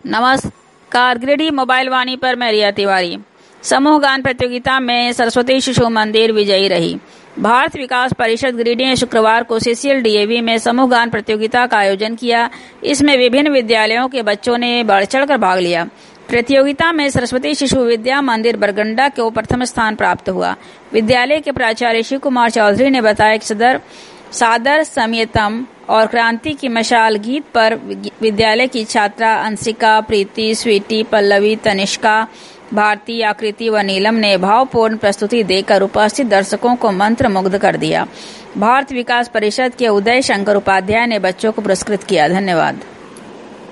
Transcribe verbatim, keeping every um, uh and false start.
नमस्कार, गिरिडीह मोबाइल वाणी पर मैं रिया तिवारी। समूह गान प्रतियोगिता में सरस्वती शिशु मंदिर विजयी रही। भारत विकास परिषद गिरिडीह ने शुक्रवार को सीसीएल डीएवी में समूह गान प्रतियोगिता का आयोजन किया। इसमें विभिन्न विद्यालयों के बच्चों ने बढ़ चढ़कर भाग लिया। प्रतियोगिता में सरस्वती शिशु विद्या मंदिर बरगंडा को प्रथम स्थान प्राप्त हुआ। विद्यालय के प्राचार्य शिव कुमार चौधरी ने बताया कि सदर सादर समयतम और क्रांति की मशाल गीत पर विद्यालय की छात्रा अंशिका, प्रीति, स्वीटी, पल्लवी, तनिष्का, भारती, आकृति व नीलम ने भावपूर्ण प्रस्तुति देकर उपस्थित दर्शकों को मंत्रमुग्ध कर दिया। भारत विकास परिषद के उदय शंकर उपाध्याय ने बच्चों को पुरस्कृत किया। धन्यवाद।